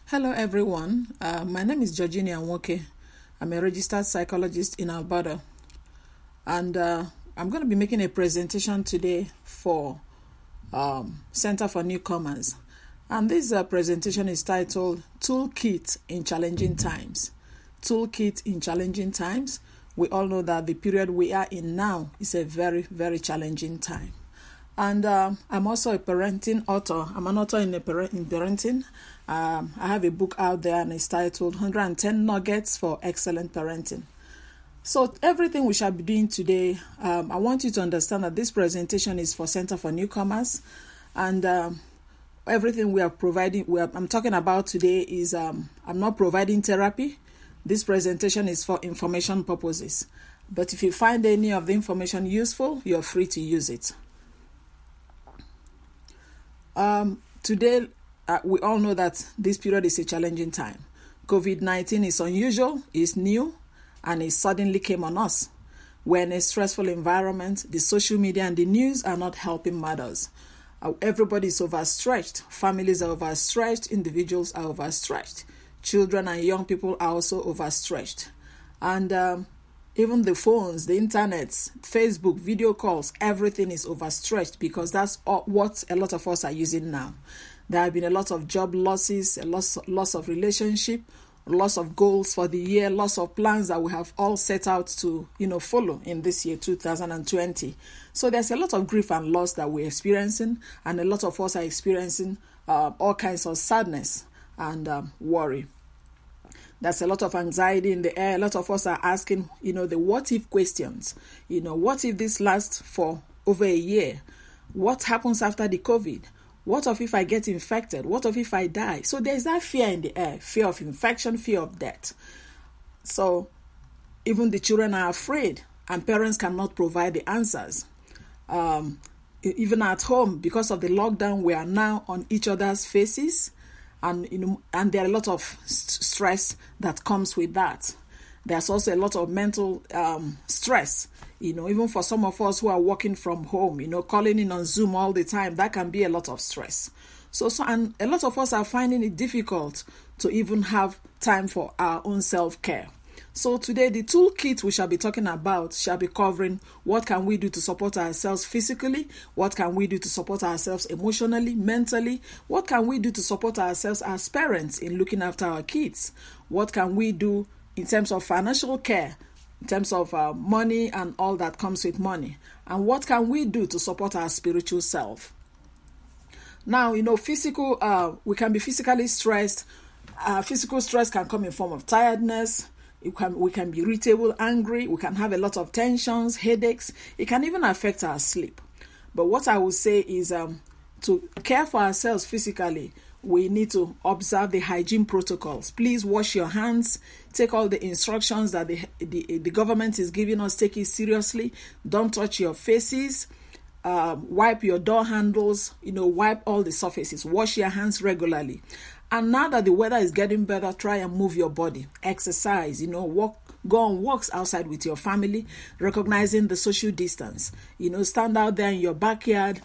Hello everyone, my name is Georgina Nwoke. I'm a registered psychologist in Alberta, and I'm going to be making a presentation today for Center for Newcomers. And this presentation is titled Toolkit in Challenging Times. Toolkit in Challenging Times. We all know that the period we are in now is a very, very challenging time. And I'm also a parenting author. I'm an author in parenting. I have a book out there and it's titled 110 Nuggets for Excellent Parenting. So everything we shall be doing today, I want you to understand that this presentation is for Center for Newcomers. And everything we are providing, I'm talking about today is I'm not providing therapy. This presentation is for information purposes. But if you find any of the information useful, you're free to use it. Today, we all know that this period is a challenging time. COVID-19 is unusual, is new, and it suddenly came on us. We're in a stressful environment. The social media and the news are not helping matters. Everybody is overstretched. Families are overstretched. Individuals are overstretched. Children and young people are also overstretched. And even the phones, the internet, Facebook, video calls, everything is overstretched because that's what a lot of us are using now. There have been a lot of job losses, a loss of relationship, loss of goals for the year, loss of plans that we have all set out to, follow in this year, 2020. So there's a lot of grief and loss that we're experiencing, and a lot of us are experiencing all kinds of sadness and worry. There's a lot of anxiety in the air. A lot of us are asking, the what if questions. What if this lasts for over a year? What happens after the COVID? What if I get infected? What if I die? So there's that fear in the air, fear of infection, fear of death. So even the children are afraid and parents cannot provide the answers. Even at home, because of the lockdown, we are now on each other's faces. And there are a lot of stress that comes with that. There's also a lot of mental stress, even for some of us who are working from home, calling in on Zoom all the time, that can be a lot of stress. And a lot of us are finding it difficult to even have time for our own self-care. So today, the toolkit we shall be talking about shall be covering what can we do to support ourselves physically, what can we do to support ourselves emotionally, mentally, what can we do to support ourselves as parents in looking after our kids, what can we do in terms of financial care, in terms of money and all that comes with money, and what can we do to support our spiritual self. Now, we can be physically stressed. Physical stress can come in form of tiredness. We can be irritable, angry. We can have a lot of tensions, headaches. It can even affect our sleep. But what I would say is to care for ourselves physically, we need to observe the hygiene protocols. Please wash your hands. Take all the instructions that the government is giving us. Take it seriously. Don't touch your faces. Wipe your door handles. Wipe all the surfaces. Wash your hands regularly. And now that the weather is getting better, try and move your body. Exercise, go on walks outside with your family, recognizing the social distance. Stand out there in your backyard,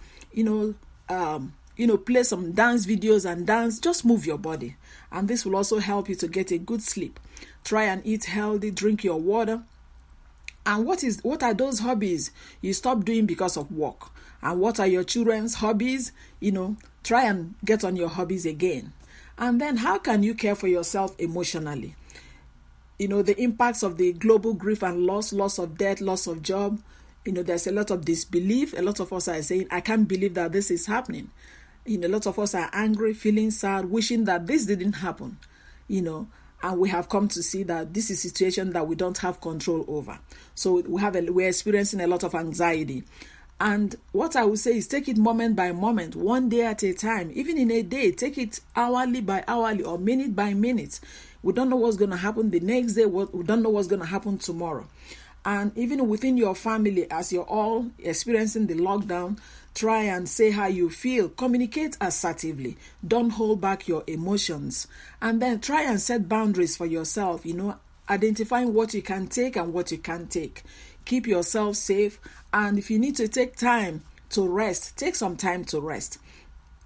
play some dance videos and dance. Just move your body. And this will also help you to get a good sleep. Try and eat healthy, drink your water. And what are those hobbies you stop doing because of work? And what are your children's hobbies? Try and get on your hobbies again. And then how can you care for yourself emotionally? The impacts of the global grief and loss of death, loss of job. There's a lot of disbelief. A lot of us are saying, I can't believe that this is happening. A lot of us are angry, feeling sad, wishing that this didn't happen. And we have come to see that this is a situation that we don't have control over. So we're experiencing a lot of anxiety. And what I would say is take it moment by moment, one day at a time. Even in a day, take it hourly by hourly or minute by minute. We don't know what's going to happen the next day. We don't know what's going to happen tomorrow. And even within your family, as you're all experiencing the lockdown, try and say how you feel. Communicate assertively. Don't hold back your emotions. And then try and set boundaries for yourself, identifying what you can take and what you can't take. Keep yourself safe. And if you need to take time to rest, take some time to rest.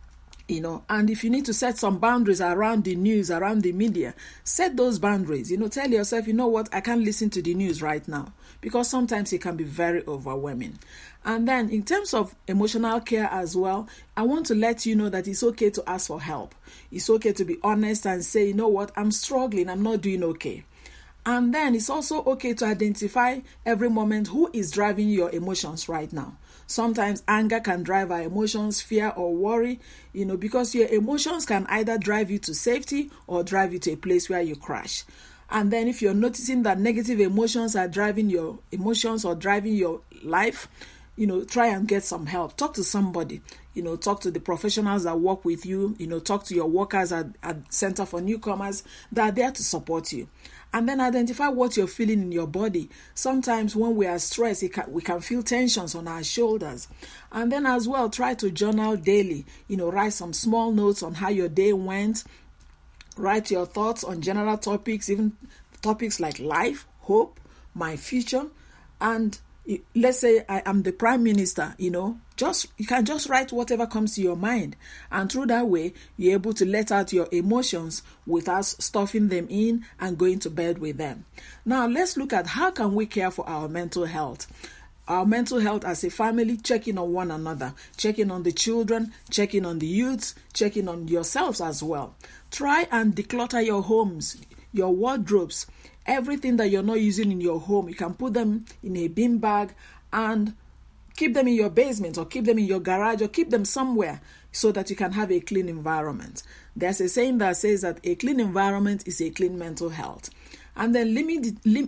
And if you need to set some boundaries around the news, around the media, set those boundaries. Tell yourself, you know what, I can't listen to the news right now, because sometimes it can be very overwhelming. And then in terms of emotional care as well, I want to let you know that it's okay to ask for help. It's okay to be honest and say, you know what, I'm struggling, I'm not doing okay. And then it's also okay to identify every moment who is driving your emotions right now. Sometimes anger can drive our emotions, fear or worry, because your emotions can either drive you to safety or drive you to a place where you crash. And then if you're noticing that negative emotions are driving your emotions or driving your life, try and get some help. Talk to somebody, talk to the professionals that work with you, talk to your workers at Center for Newcomers that are there to support you. And then identify what you're feeling in your body. Sometimes when we are stressed, we can feel tensions on our shoulders. And then as well, try to journal daily. Write some small notes on how your day went. Write your thoughts on general topics, even topics like life, hope, my future. And let's say I am the Prime Minister, you can just write whatever comes to your mind. And through that way, you're able to let out your emotions without stuffing them in and going to bed with them. Now, let's look at how can we care for our mental health. Our mental health as a family, checking on one another, checking on the children, checking on the youths, checking on yourselves as well. Try and declutter your homes, your wardrobes. Everything that you're not using in your home, you can put them in a bin bag and keep them in your basement or keep them in your garage or keep them somewhere so that you can have a clean environment. There's a saying that says that a clean environment is a clean mental health. And then limit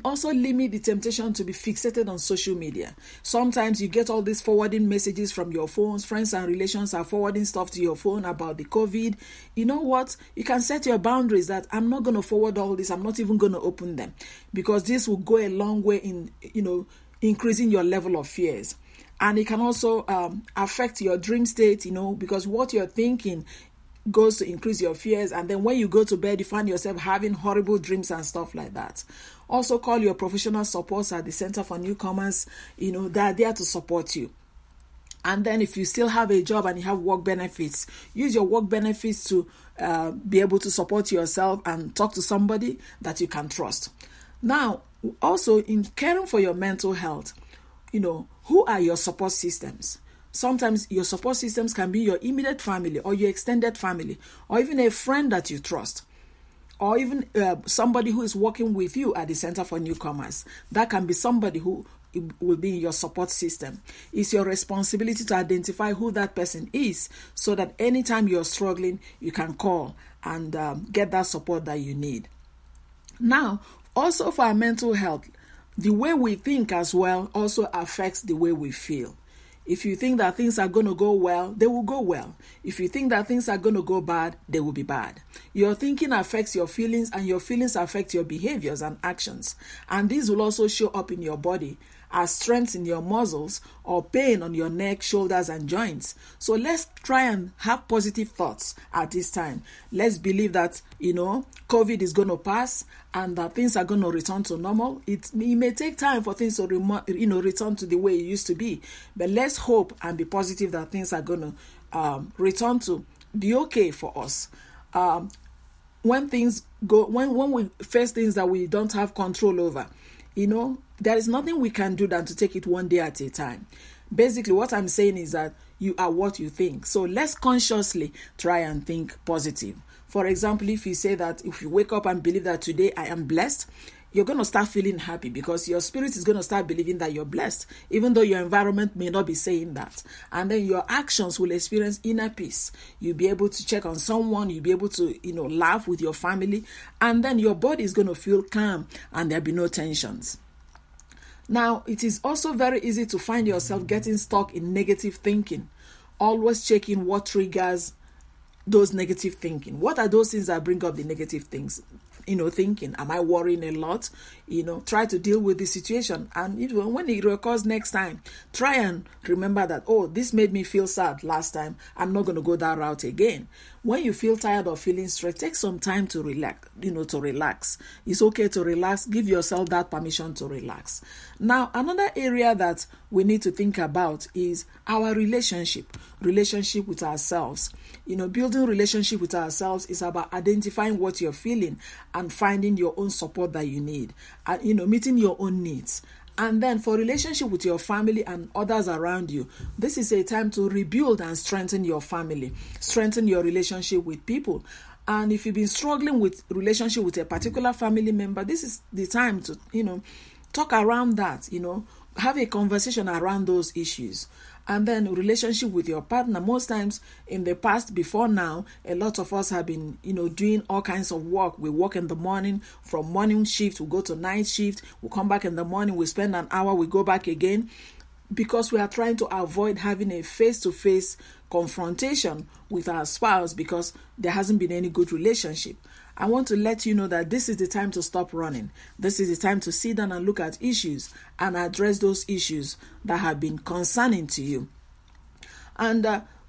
the temptation to be fixated on social media. Sometimes you get all these forwarding messages from your phones. Friends and relations are forwarding stuff to your phone about the COVID. You know what? You can set your boundaries that I'm not going to forward all this. I'm not even going to open them, because this will go a long way in, increasing your level of fears. And it can also affect your dream state, because what you're thinking goes to increase your fears, and then when you go to bed you find yourself having horrible dreams and stuff like that. Also call your professional supports at the Center for Newcomers. They're there to support you. And then if you still have a job and you have work benefits, use your work benefits to be able to support yourself and talk to somebody that you can trust. Now, also in caring for your mental health, who are your support systems? Sometimes your support systems can be your immediate family or your extended family, or even a friend that you trust, or even somebody who is working with you at the Center for Newcomers. That can be somebody who will be in your support system. It's your responsibility to identify who that person is so that anytime you're struggling, you can call and get that support that you need. Now, also for our mental health, the way we think as well also affects the way we feel. If you think that things are going to go well, they will go well. If you think that things are going to go bad, they will be bad. Your thinking affects your feelings, and your feelings affect your behaviors and actions. And these will also show up in your body as strength in your muscles or pain on your neck, shoulders, and joints. So let's try and have positive thoughts at this time. Let's believe that, COVID is going to pass and that things are going to return to normal. It may take time for things to return to the way it used to be. But let's hope and be positive that things are going to return to be okay for us. When things go, when we face things that we don't have control over, there is nothing we can do than to take it one day at a time. Basically, what I'm saying is that you are what you think. So let's consciously try and think positive. For example, if you say that if you wake up and believe that today I am blessed, you're going to start feeling happy because your spirit is going to start believing that you're blessed, even though your environment may not be saying that. And then your actions will experience inner peace. You'll be able to check on someone. You'll be able to, laugh with your family. And then your body is going to feel calm and there'll be no tensions. Now, it is also very easy to find yourself getting stuck in negative thinking, always checking what triggers those negative thinking. What are those things that bring up the negative things thinking, am I worrying a lot? Try to deal with the situation. And when it recurs next time, try and remember that, oh, this made me feel sad last time. I'm not going to go that route again. When you feel tired of feeling stressed, take some time to relax, to relax. It's okay to relax. Give yourself that permission to relax. Now, another area that we need to think about is our relationship with ourselves. Building relationship with ourselves is about identifying what you're feeling and finding your own support that you need, and meeting your own needs. And then for relationship with your family and others around you, this is a time to rebuild and strengthen your family, strengthen your relationship with people. And if you've been struggling with relationship with a particular family member, this is the time to, talk around that, have a conversation around those issues. And then relationship with your partner. Most times in the past, before now, a lot of us have been, doing all kinds of work. We work in the morning, from morning shift, we go to night shift, we come back in the morning, we spend an hour, we go back again, because we are trying to avoid having a face-to-face confrontation with our spouse because there hasn't been any good relationship. I want to let you know that this is the time to stop running. This is the time to sit down and look at issues and address those issues that have been concerning to you. And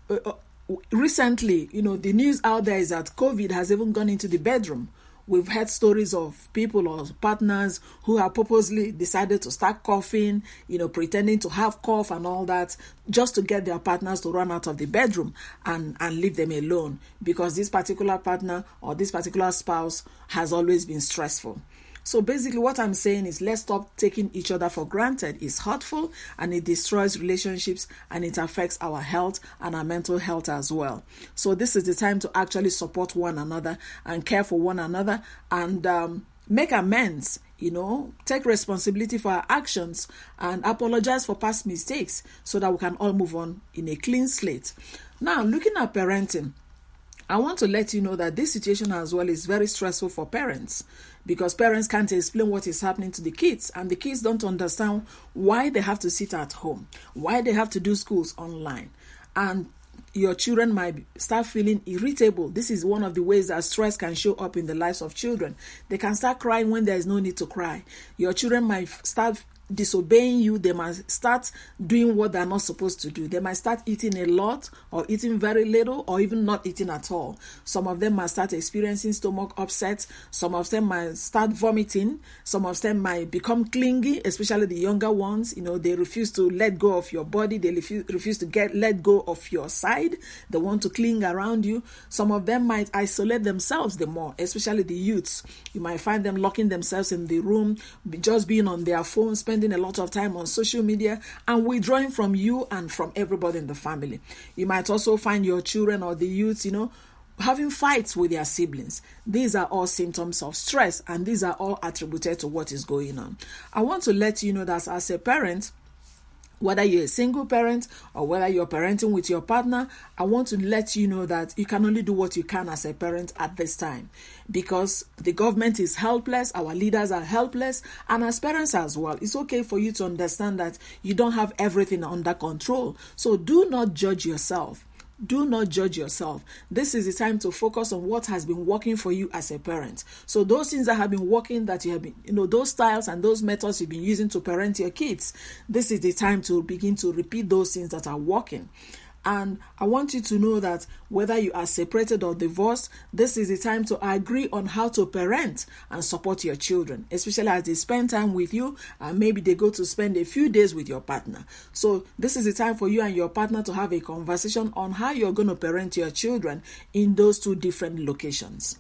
recently, the news out there is that COVID has even gone into the bedroom. We've heard stories of people or partners who have purposely decided to start coughing, pretending to have cough and all that, just to get their partners to run out of the bedroom and leave them alone, because this particular partner or this particular spouse has always been stressful. So basically what I'm saying is, let's stop taking each other for granted. It's hurtful and it destroys relationships and it affects our health and our mental health as well. So this is the time to actually support one another and care for one another and make amends, take responsibility for our actions and apologize for past mistakes so that we can all move on in a clean slate. Now, looking at parenting, I want to let you know that this situation as well is very stressful for parents, because parents can't explain what is happening to the kids, and the kids don't understand why they have to sit at home, why they have to do schools online. And your children might start feeling irritable. This is one of the ways that stress can show up in the lives of children. They can start crying when there is no need to cry. Your children might start disobeying you. They might start doing what they're not supposed to do. They might start eating a lot or eating very little or even not eating at all. Some of them might start experiencing stomach upset. Some of them might start vomiting. Some of them might become clingy, especially the younger ones. They refuse to let go of your body. They refuse to let go of your side. They want to cling around you. Some of them might isolate themselves the more, especially the youths. You might find them locking themselves in the room, just being on their phone, spending a lot of time on social media and withdrawing from you and from everybody in the family. You might also find your children or the youths, having fights with their siblings. These are all symptoms of stress, and these are all attributed to what is going on. I want to let you know that as a parent, whether you're a single parent or whether you're parenting with your partner, I want to let you know that you can only do what you can as a parent at this time, because the government is helpless, our leaders are helpless, and as parents as well, it's okay for you to understand that you don't have everything under control. So do not judge yourself. Do not judge yourself. This is the time to focus on what has been working for you as a parent. So those things that have been working, that you have been, those styles and those methods you've been using to parent your kids, this is the time to begin to repeat those things that are working. And I want you to know that whether you are separated or divorced, this is the time to agree on how to parent and support your children, especially as they spend time with you and maybe they go to spend a few days with your partner. So this is the time for you and your partner to have a conversation on how you're going to parent your children in those two different locations.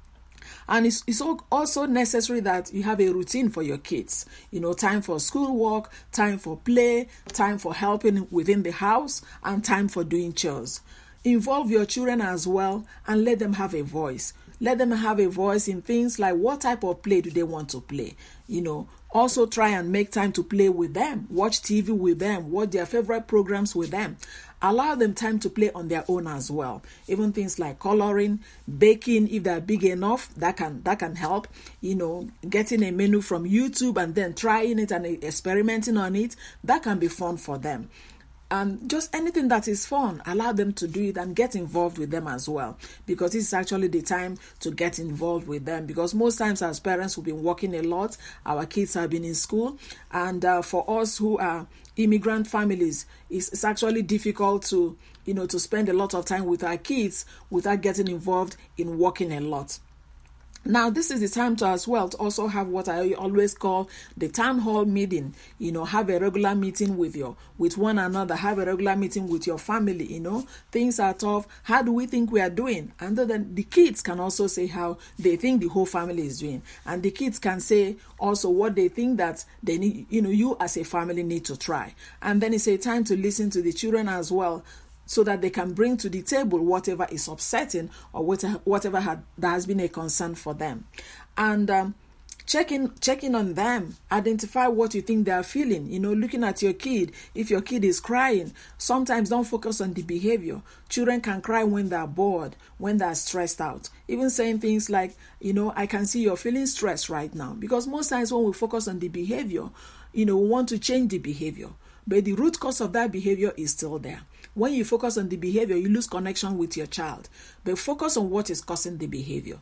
And it's also necessary that you have a routine for your kids. Time for schoolwork, time for play, time for helping within the house, and time for doing chores. Involve your children as well and let them have a voice. Let them have a voice in things like what type of play do they want to play. Also try and make time to play with them, watch TV with them, watch their favorite programs with them. Allow them time to play on their own as well. Even things like coloring, baking, if they're big enough, that can help. Getting a menu from YouTube and then trying it and experimenting on it, that can be fun for them. And just anything that is fun, allow them to do it and get involved with them as well, because this is actually the time to get involved with them, because most times as parents we've been working a lot, our kids have been in school, and for us who are immigrant families, it's actually difficult to to spend a lot of time with our kids without getting involved in working a lot. Now, this is the time to as well to also have what I always call the town hall meeting. Have a regular meeting with one another. Have a regular meeting with your family. Things are tough. How do we think we are doing? And then the kids can also say how they think the whole family is doing, and the kids can say also what they think that they need. You as a family need to try. And then it's a time to listen to the children as well, so that they can bring to the table whatever is upsetting or whatever that has been a concern for them. And checking on them, identify what you think they are feeling. Looking at your kid, if your kid is crying, sometimes don't focus on the behavior. Children can cry when they're bored, when they're stressed out. Even saying things like, I can see you're feeling stressed right now. Because most times when we focus on the behavior, we want to change the behavior. But the root cause of that behavior is still there. When you focus on the behavior, you lose connection with your child. But focus on what is causing the behavior.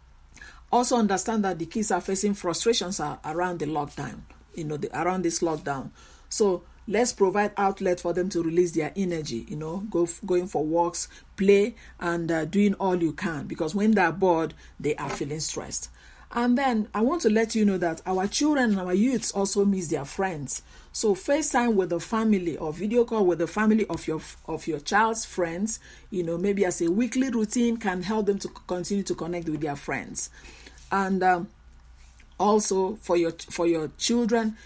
Also understand that the kids are facing frustrations around the lockdown, around this lockdown. So let's provide outlet for them to release their energy, going for walks, play, and doing all you can. Because when they're bored, they are feeling stressed. And then I want to let you know that our children and our youths also miss their friends. So FaceTime with the family or video call with the family of your child's friends, maybe as a weekly routine, can help them to continue to connect with their friends. And also for your children,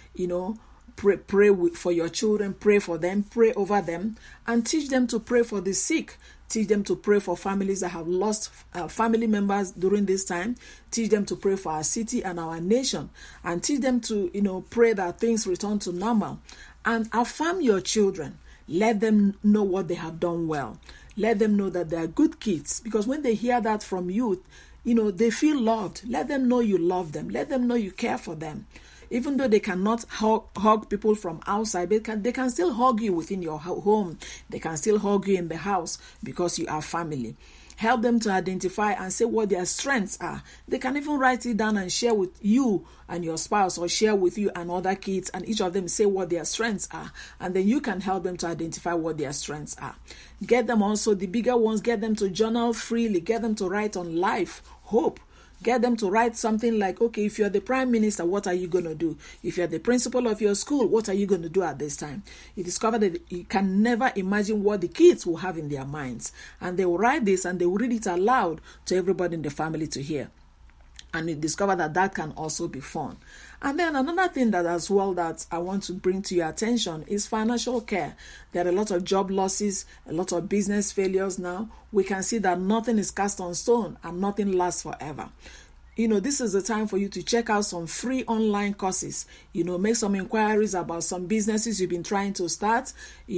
pray for your children, pray for them, pray over them, and teach them to pray for the sick. Teach them to pray for families that have lost family members during this time. Teach them to pray for our city and our nation. And teach them to, pray that things return to normal. And affirm your children. Let them know what they have done well. Let them know that they are good kids. Because when they hear that from you, they feel loved. Let them know you love them. Let them know you care for them. Even though they cannot hug people from outside, they can still hug you within your home. They can still hug you in the house because you are family. Help them to identify and say what their strengths are. They can even write it down and share with you and your spouse, or share with you and other kids, and each of them say what their strengths are. And then you can help them to identify what their strengths are. Get them also, the bigger ones, get them to journal freely. Get them to write on life, hope. Get them to write something like, okay, if you're the prime minister, what are you going to do? If you're the principal of your school, what are you going to do at this time? You discover that you can never imagine what the kids will have in their minds. And they will write this and they will read it aloud to everybody in the family to hear. And you discover that can also be fun. And then another thing that as well that I want to bring to your attention is financial care. There are a lot of job losses, a lot of business failures now. We can see that nothing is cast on stone and nothing lasts forever. This is the time for you to check out some free online courses. Make some inquiries about some businesses you've been trying to start,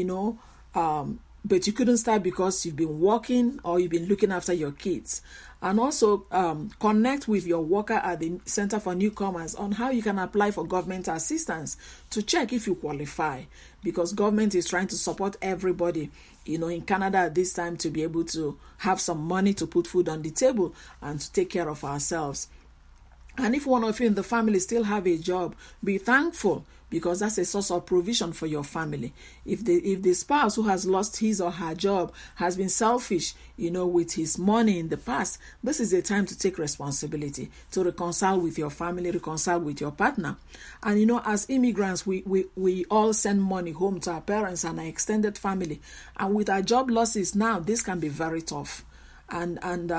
but you couldn't start because you've been working or you've been looking after your kids. And also connect with your worker at the Center for Newcomers on how you can apply for government assistance to check if you qualify, because government is trying to support everybody, in Canada at this time, to be able to have some money to put food on the table and to take care of ourselves. And if one of you in the family still have a job, be thankful, because that's a source of provision for your family. If the spouse who has lost his or her job has been selfish, with his money in the past, this is a time to take responsibility, to reconcile with your family, reconcile with your partner. And as immigrants, we all send money home to our parents and our extended family. And with our job losses now, this can be very tough. And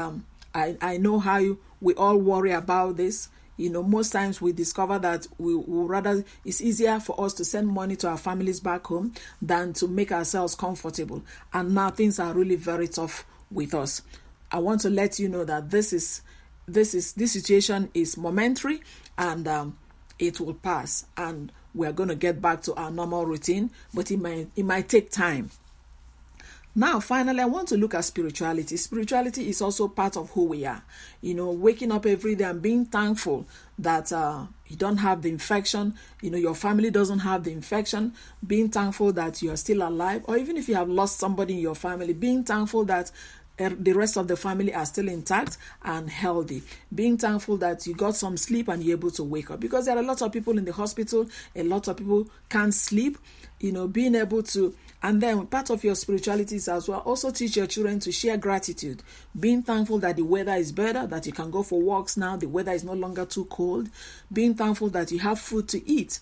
I know how we all worry about this. Most times we discover that it's easier for us to send money to our families back home than to make ourselves comfortable. And now things are really very tough with us. I want to let you know that this situation is momentary, and it will pass, and we're going to get back to our normal routine, but it might take time. Now, finally, I want to look at spirituality. Spirituality is also part of who we are. Waking up every day and being thankful that you don't have the infection, your family doesn't have the infection, being thankful that you are still alive, or even if you have lost somebody in your family, being thankful that the rest of the family are still intact and healthy. Being thankful that you got some sleep and you're able to wake up. Because there are a lot of people in the hospital, a lot of people can't sleep, being able to. And then part of your spirituality is as well, also teach your children to share gratitude. Being thankful that the weather is better, that you can go for walks now, the weather is no longer too cold. Being thankful that you have food to eat,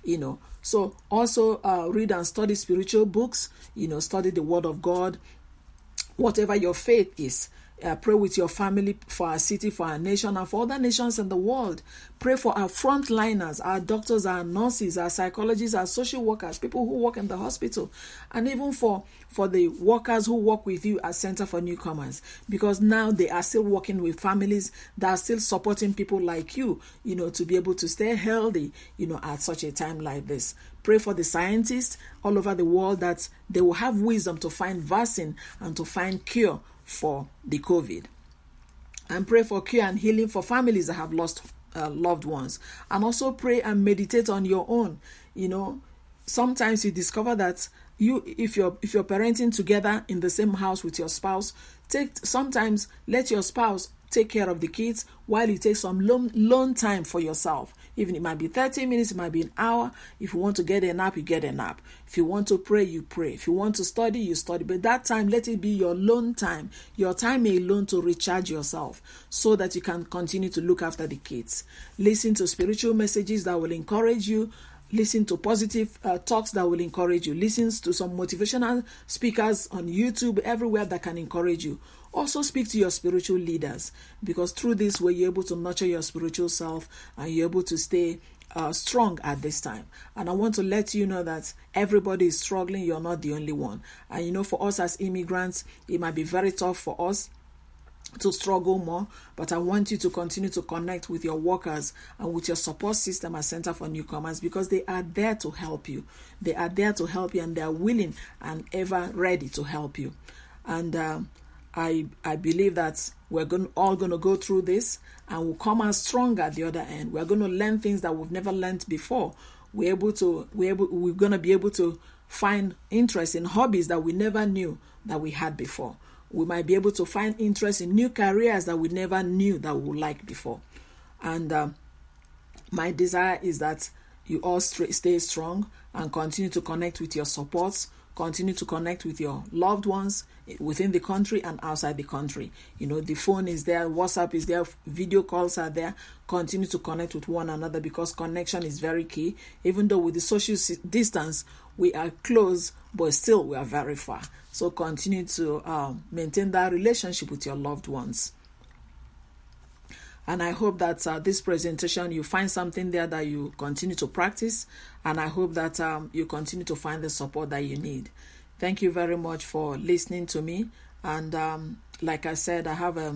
So also read and study spiritual books, study the Word of God. Whatever your faith is, pray with your family for our city, for our nation, and for other nations in the world. Pray for our frontliners, our doctors, our nurses, our psychologists, our social workers, people who work in the hospital, and even for the workers who work with you at Center for Newcomers, because now they are still working with families that are still supporting people like you, to be able to stay healthy, at such a time like this. Pray for the scientists all over the world that they will have wisdom to find vaccine and to find cure for the COVID. And pray for cure and healing for families that have lost loved ones. And also pray and meditate on your own. Sometimes you discover that if you're parenting together in the same house with your spouse, sometimes let your spouse take care of the kids while you take some lone time for yourself. Even it might be 30 minutes, it might be an hour. If you want to get a nap, you get a nap. If you want to pray, you pray. If you want to study, you study. But that time, let it be your lone time, your time alone to recharge yourself so that you can continue to look after the kids. Listen to spiritual messages that will encourage you. Listen to positive talks that will encourage you. Listen to some motivational speakers on YouTube, everywhere that can encourage you. Also speak to your spiritual leaders, because through this way you're able to nurture your spiritual self and you're able to stay strong at this time. And I want to let you know that everybody is struggling. You're not the only one. And for us as immigrants, it might be very tough for us to struggle more, but I want you to continue to connect with your workers and with your support system at Center for Newcomers, because they are there to help you. They are there to help you, and they are willing and ever ready to help you. And I believe that we're all going to go through this, and we'll come out stronger at the other end. We're going to learn things that we've never learned before. We're going to be able to find interest in hobbies that we never knew that we had before. We might be able to find interest in new careers that we never knew that we would like before. And my desire is that you all stay strong and continue to connect with your supports, continue to connect with your loved ones within the country and outside the country. The phone is there, WhatsApp is there, video calls are there. Continue to connect with one another, because connection is very key. Even though with the social distance, we are close, but still we are very far. So continue to maintain that relationship with your loved ones. And I hope that this presentation, you find something there that you continue to practice. And I hope that you continue to find the support that you need. Thank you very much for listening to me. And like I said, I have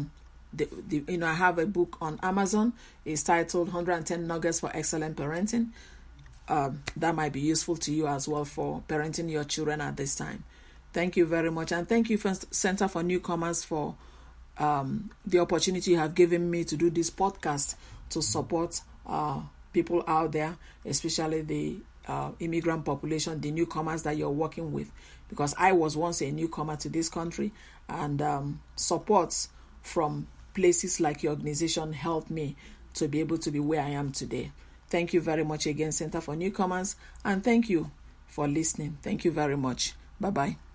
I have a book on Amazon. It's titled 110 Nuggets for Excellent Parenting. That might be useful to you as well for parenting your children at this time. Thank you very much. And thank you, Center for Newcomers, for the opportunity you have given me to do this podcast to support people out there, especially the immigrant population, the newcomers that you're working with. Because I was once a newcomer to this country, and supports from places like your organization helped me to be able to be where I am today. Thank you very much again, Center for Newcomers, and thank you for listening. Thank you very much. Bye-bye.